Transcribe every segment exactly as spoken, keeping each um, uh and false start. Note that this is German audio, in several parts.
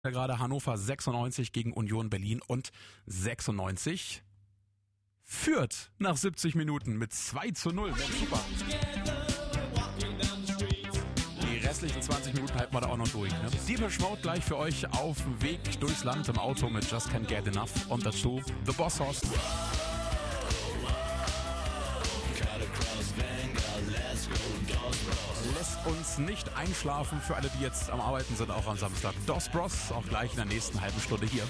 Gerade Hannover sechsundneunzig gegen Union Berlin und sechsundneunzig führt nach siebzig Minuten mit zwei zu null. Mensch, super. Die restlichen zwanzig Minuten halten wir da auch noch durch. Ne? Depeche Mode gleich für euch auf dem Weg durchs Land im Auto mit Just Can't Get Enough und dazu The Boss Hoss. Lässt uns nicht einschlafen für alle, die jetzt am Arbeiten sind, auch am Samstag. Dos Bros, auch gleich in der nächsten halben Stunde hier.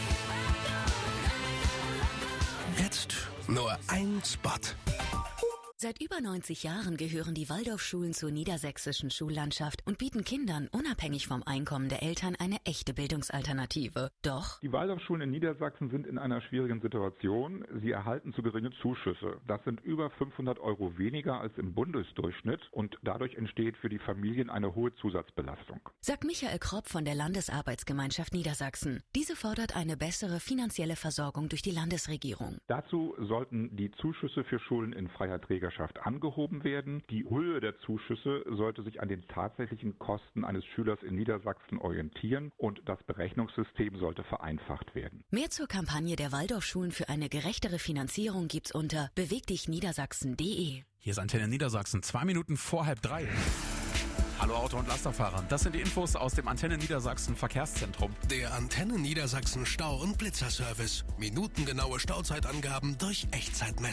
Jetzt nur ein Spot. Seit über neunzig Jahren gehören die Waldorfschulen zur niedersächsischen Schullandschaft und bieten Kindern unabhängig vom Einkommen der Eltern eine echte Bildungsalternative. Doch die Waldorfschulen in Niedersachsen sind in einer schwierigen Situation. Sie erhalten zu geringe Zuschüsse. Das sind über fünfhundert Euro weniger als im Bundesdurchschnitt und dadurch entsteht für die Familien eine hohe Zusatzbelastung. Sagt Michael Kropp von der Landesarbeitsgemeinschaft Niedersachsen. Diese fordert eine bessere finanzielle Versorgung durch die Landesregierung. Dazu sollten die Zuschüsse für Schulen in freier Trägerschaft angehoben werden. Die Höhe der Zuschüsse sollte sich an den tatsächlichen Kosten eines Schülers in Niedersachsen orientieren und das Berechnungssystem sollte vereinfacht werden. Mehr zur Kampagne der Waldorfschulen für eine gerechtere Finanzierung gibt's unter bewegdichniedersachsen punkt de. Hier ist Antenne Niedersachsen, zwei Minuten vor halb drei. Hallo Auto- und Lasterfahrer, das sind die Infos aus dem Antenne Niedersachsen Verkehrszentrum. Der Antenne Niedersachsen Stau- und Blitzerservice. Minutengenaue Stauzeitangaben durch Echtzeitmessung.